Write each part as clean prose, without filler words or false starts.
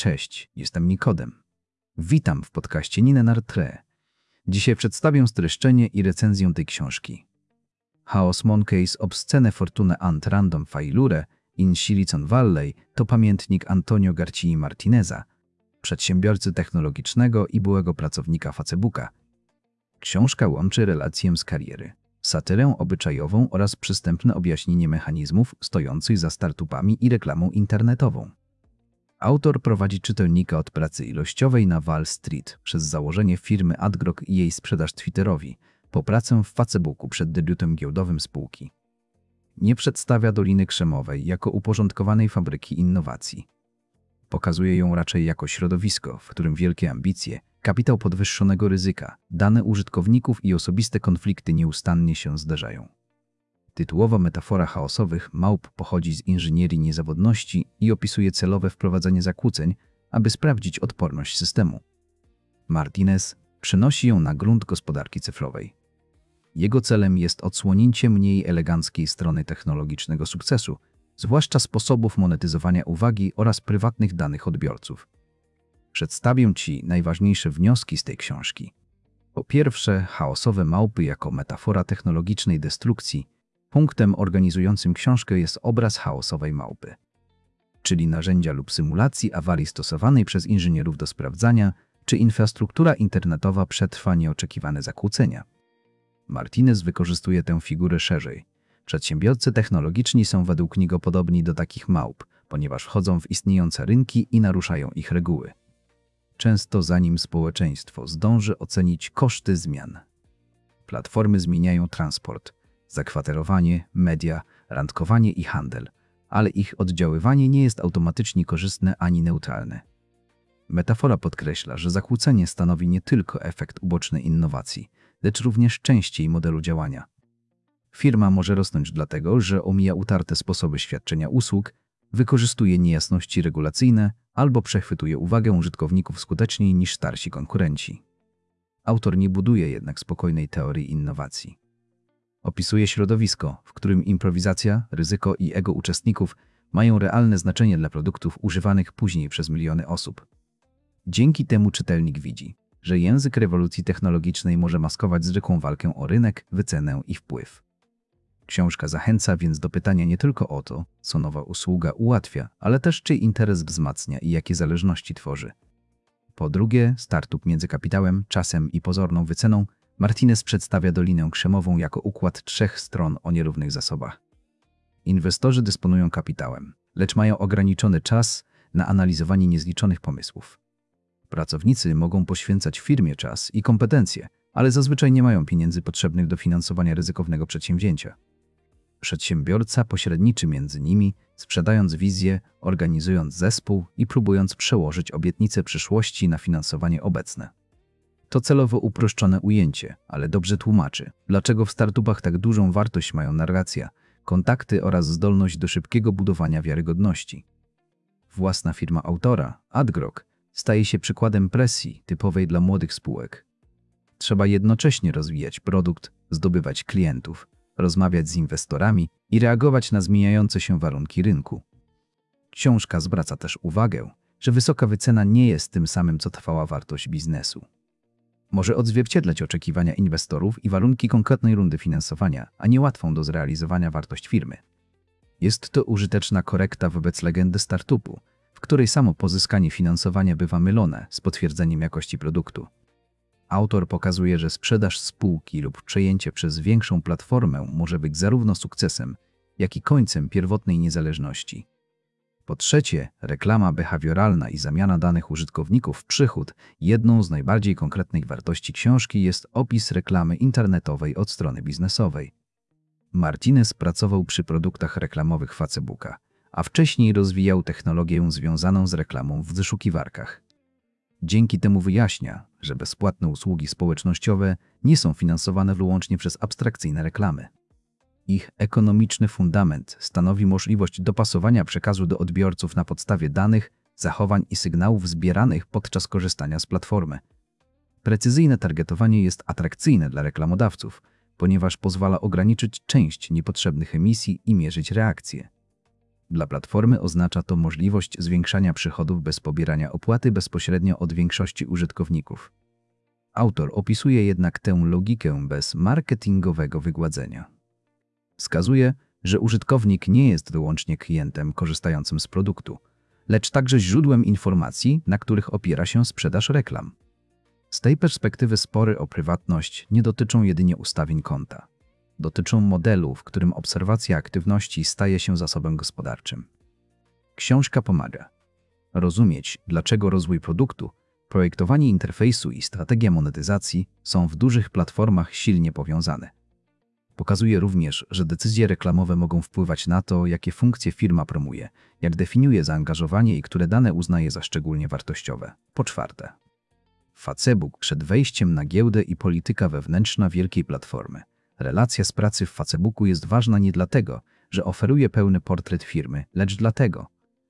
Cześć, jestem Nikodem. Witam w podcaście Ninenartre. Dzisiaj przedstawię streszczenie i recenzję tej książki. Chaos Monkeys obscene fortune and random failure in Silicon Valley to pamiętnik Antonio Garcii Martineza, przedsiębiorcy technologicznego i byłego pracownika Facebooka. Książka łączy relację z kariery, satyrę obyczajową oraz przystępne objaśnienie mechanizmów stojących za startupami i reklamą internetową. Autor prowadzi czytelnika od pracy ilościowej na Wall Street przez założenie firmy AdGrok i jej sprzedaż Twitterowi, po pracę w Facebooku przed debiutem giełdowym spółki. Nie przedstawia Doliny Krzemowej jako uporządkowanej fabryki innowacji. Pokazuje ją raczej jako środowisko, w którym wielkie ambicje, kapitał podwyższonego ryzyka, dane użytkowników i osobiste konflikty nieustannie się zdarzają. Tytułowa metafora chaosowych małp pochodzi z inżynierii niezawodności i opisuje celowe wprowadzenie zakłóceń, aby sprawdzić odporność systemu. Martinez przenosi ją na grunt gospodarki cyfrowej. Jego celem jest odsłonięcie mniej eleganckiej strony technologicznego sukcesu, zwłaszcza sposobów monetyzowania uwagi oraz prywatnych danych odbiorców. Przedstawię Ci najważniejsze wnioski z tej książki. Po pierwsze, chaosowe małpy jako metafora technologicznej destrukcji. Punktem organizującym książkę jest obraz chaosowej małpy, czyli narzędzia lub symulacji awarii stosowanej przez inżynierów do sprawdzania, czy infrastruktura internetowa przetrwa nieoczekiwane zakłócenia. Martinez wykorzystuje tę figurę szerzej. Przedsiębiorcy technologiczni są według niego podobni do takich małp, ponieważ wchodzą w istniejące rynki i naruszają ich reguły. Często zanim społeczeństwo zdąży ocenić koszty zmian. Platformy zmieniają transport, zakwaterowanie, media, randkowanie i handel, ale ich oddziaływanie nie jest automatycznie korzystne ani neutralne. Metafora podkreśla, że zakłócenie stanowi nie tylko efekt uboczny innowacji, lecz również część jej modelu działania. Firma może rosnąć dlatego, że omija utarte sposoby świadczenia usług, wykorzystuje niejasności regulacyjne albo przechwytuje uwagę użytkowników skuteczniej niż starsi konkurenci. Autor nie buduje jednak spokojnej teorii innowacji. Opisuje środowisko, w którym improwizacja, ryzyko i ego uczestników mają realne znaczenie dla produktów używanych później przez miliony osób. Dzięki temu czytelnik widzi, że język rewolucji technologicznej może maskować zwykłą walkę o rynek, wycenę i wpływ. Książka zachęca więc do pytania nie tylko o to, co nowa usługa ułatwia, ale też czyj interes wzmacnia i jakie zależności tworzy. Po drugie, startup między kapitałem, czasem i pozorną wyceną. Martinez przedstawia Dolinę Krzemową jako układ trzech stron o nierównych zasobach. Inwestorzy dysponują kapitałem, lecz mają ograniczony czas na analizowanie niezliczonych pomysłów. Pracownicy mogą poświęcać firmie czas i kompetencje, ale zazwyczaj nie mają pieniędzy potrzebnych do finansowania ryzykownego przedsięwzięcia. Przedsiębiorca pośredniczy między nimi, sprzedając wizję, organizując zespół i próbując przełożyć obietnice przyszłości na finansowanie obecne. To celowo uproszczone ujęcie, ale dobrze tłumaczy, dlaczego w startupach tak dużą wartość mają narracja, kontakty oraz zdolność do szybkiego budowania wiarygodności. Własna firma autora, AdGrok, staje się przykładem presji typowej dla młodych spółek. Trzeba jednocześnie rozwijać produkt, zdobywać klientów, rozmawiać z inwestorami i reagować na zmieniające się warunki rynku. Książka zwraca też uwagę, że wysoka wycena nie jest tym samym, co trwała wartość biznesu. Może odzwierciedlać oczekiwania inwestorów i warunki konkretnej rundy finansowania, a nie łatwą do zrealizowania wartość firmy. Jest to użyteczna korekta wobec legendy startupu, w której samo pozyskanie finansowania bywa mylone z potwierdzeniem jakości produktu. Autor pokazuje, że sprzedaż spółki lub przejęcie przez większą platformę może być zarówno sukcesem, jak i końcem pierwotnej niezależności. Po trzecie, reklama behawioralna i zamiana danych użytkowników w przychód. Jedną z najbardziej konkretnych wartości książki jest opis reklamy internetowej od strony biznesowej. Martinez pracował przy produktach reklamowych Facebooka, a wcześniej rozwijał technologię związaną z reklamą w wyszukiwarkach. Dzięki temu wyjaśnia, że bezpłatne usługi społecznościowe nie są finansowane wyłącznie przez abstrakcyjne reklamy. Ich ekonomiczny fundament stanowi możliwość dopasowania przekazu do odbiorców na podstawie danych, zachowań i sygnałów zbieranych podczas korzystania z platformy. Precyzyjne targetowanie jest atrakcyjne dla reklamodawców, ponieważ pozwala ograniczyć część niepotrzebnych emisji i mierzyć reakcje. Dla platformy oznacza to możliwość zwiększania przychodów bez pobierania opłaty bezpośrednio od większości użytkowników. Autor opisuje jednak tę logikę bez marketingowego wygładzenia. Wskazuje, że użytkownik nie jest wyłącznie klientem korzystającym z produktu, lecz także źródłem informacji, na których opiera się sprzedaż reklam. Z tej perspektywy spory o prywatność nie dotyczą jedynie ustawień konta. Dotyczą modelu, w którym obserwacja aktywności staje się zasobem gospodarczym. Książka pomaga rozumieć, dlaczego rozwój produktu, projektowanie interfejsu i strategia monetyzacji są w dużych platformach silnie powiązane. Pokazuje również, że decyzje reklamowe mogą wpływać na to, jakie funkcje firma promuje, jak definiuje zaangażowanie i które dane uznaje za szczególnie wartościowe. Po czwarte, Facebook przed wejściem na giełdę i polityka wewnętrzna wielkiej platformy. Relacja z pracy w Facebooku jest ważna nie dlatego, że oferuje pełny portret firmy, lecz dlatego,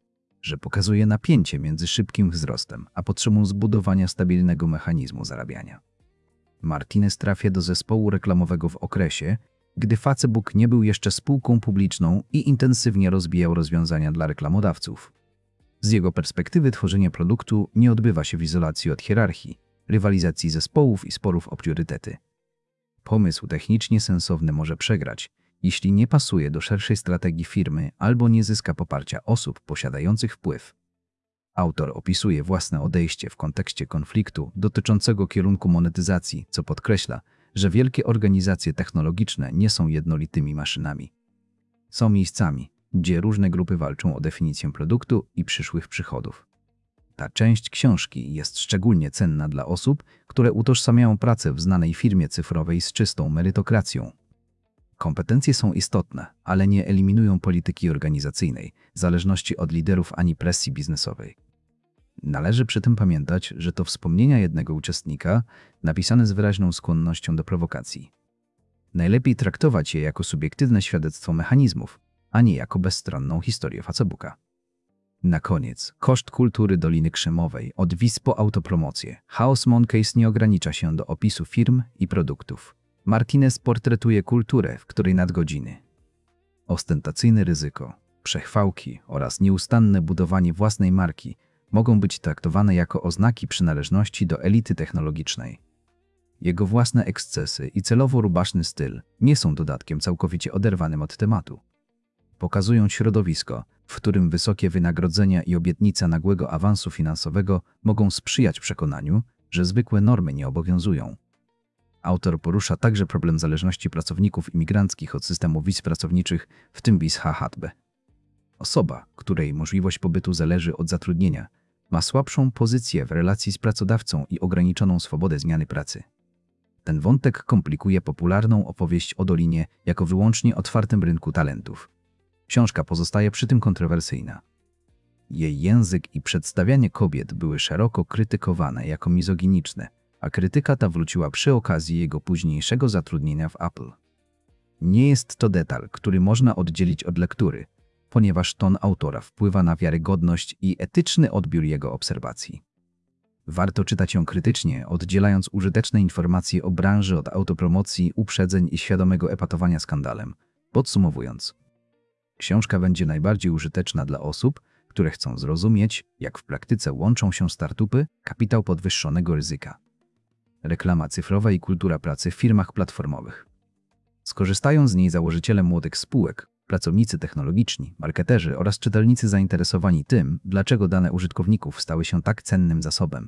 że pokazuje napięcie między szybkim wzrostem a potrzebą zbudowania stabilnego mechanizmu zarabiania. Martinez trafia do zespołu reklamowego w okresie, gdy Facebook nie był jeszcze spółką publiczną i intensywnie rozwijał rozwiązania dla reklamodawców. Z jego perspektywy tworzenie produktu nie odbywa się w izolacji od hierarchii, rywalizacji zespołów i sporów o priorytety. Pomysł technicznie sensowny może przegrać, jeśli nie pasuje do szerszej strategii firmy albo nie zyska poparcia osób posiadających wpływ. Autor opisuje własne odejście w kontekście konfliktu dotyczącego kierunku monetyzacji, co podkreśla, że wielkie organizacje technologiczne nie są jednolitymi maszynami. Są miejscami, gdzie różne grupy walczą o definicję produktu i przyszłych przychodów. Ta część książki jest szczególnie cenna dla osób, które utożsamiają pracę w znanej firmie cyfrowej z czystą merytokracją. Kompetencje są istotne, ale nie eliminują polityki organizacyjnej, zależności od liderów ani presji biznesowej. Należy przy tym pamiętać, że to wspomnienia jednego uczestnika, napisane z wyraźną skłonnością do prowokacji. Najlepiej traktować je jako subiektywne świadectwo mechanizmów, a nie jako bezstronną historię Facebooka. Na koniec, koszt kultury Doliny Krzemowej od wiz po autopromocję. Chaos Monkeys nie ogranicza się do opisu firm i produktów. Martinez portretuje kulturę, w której nadgodziny, ostentacyjne ryzyko, przechwałki oraz nieustanne budowanie własnej marki mogą być traktowane jako oznaki przynależności do elity technologicznej. Jego własne ekscesy i celowo rubaszny styl nie są dodatkiem całkowicie oderwanym od tematu. Pokazują środowisko, w którym wysokie wynagrodzenia i obietnica nagłego awansu finansowego mogą sprzyjać przekonaniu, że zwykłe normy nie obowiązują. Autor porusza także problem zależności pracowników imigranckich od systemu wiz pracowniczych, w tym wiz HHB. Osoba, której możliwość pobytu zależy od zatrudnienia, ma słabszą pozycję w relacji z pracodawcą i ograniczoną swobodę zmiany pracy. Ten wątek komplikuje popularną opowieść o Dolinie jako wyłącznie otwartym rynku talentów. Książka pozostaje przy tym kontrowersyjna. Jej język i przedstawianie kobiet były szeroko krytykowane jako mizoginiczne, a krytyka ta wróciła przy okazji jego późniejszego zatrudnienia w Apple. Nie jest to detal, który można oddzielić od lektury, ponieważ ton autora wpływa na wiarygodność i etyczny odbiór jego obserwacji. Warto czytać ją krytycznie, oddzielając użyteczne informacje o branży od autopromocji, uprzedzeń i świadomego epatowania skandalem. Podsumowując, książka będzie najbardziej użyteczna dla osób, które chcą zrozumieć, jak w praktyce łączą się startupy, kapitał podwyższonego ryzyka, reklama cyfrowa i kultura pracy w firmach platformowych. Skorzystają z niej założyciele młodych spółek, pracownicy technologiczni, marketerzy oraz czytelnicy zainteresowani tym, dlaczego dane użytkowników stały się tak cennym zasobem.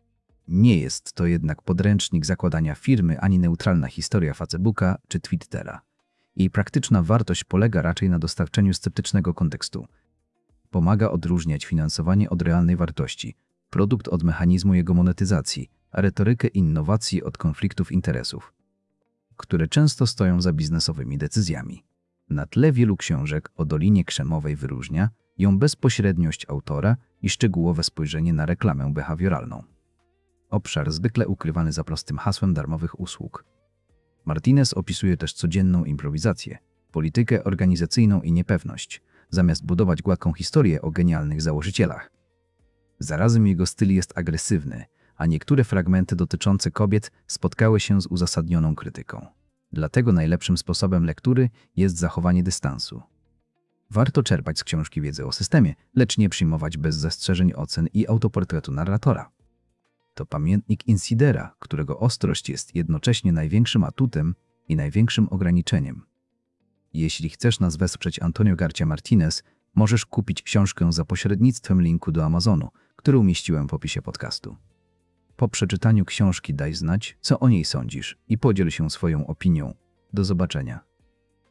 Nie jest to jednak podręcznik zakładania firmy ani neutralna historia Facebooka czy Twittera. Jej praktyczna wartość polega raczej na dostarczeniu sceptycznego kontekstu. Pomaga odróżniać finansowanie od realnej wartości, produkt od mechanizmu jego monetyzacji, a retorykę innowacji od konfliktów interesów, które często stoją za biznesowymi decyzjami. Na tle wielu książek o Dolinie Krzemowej wyróżnia ją bezpośredniość autora i szczegółowe spojrzenie na reklamę behawioralną. Obszar zwykle ukrywany za prostym hasłem darmowych usług. Martinez opisuje też codzienną improwizację, politykę organizacyjną i niepewność, zamiast budować gładką historię o genialnych założycielach. Zarazem jego styl jest agresywny, a niektóre fragmenty dotyczące kobiet spotkały się z uzasadnioną krytyką. Dlatego najlepszym sposobem lektury jest zachowanie dystansu. Warto czerpać z książki wiedzę o systemie, lecz nie przyjmować bez zastrzeżeń ocen i autoportretu narratora. To pamiętnik Insidera, którego ostrość jest jednocześnie największym atutem i największym ograniczeniem. Jeśli chcesz nas wesprzeć, Antonio Garcia Martinez, możesz kupić książkę za pośrednictwem linku do Amazonu, który umieściłem w opisie podcastu. Po przeczytaniu książki daj znać, co o niej sądzisz i podziel się swoją opinią. Do zobaczenia.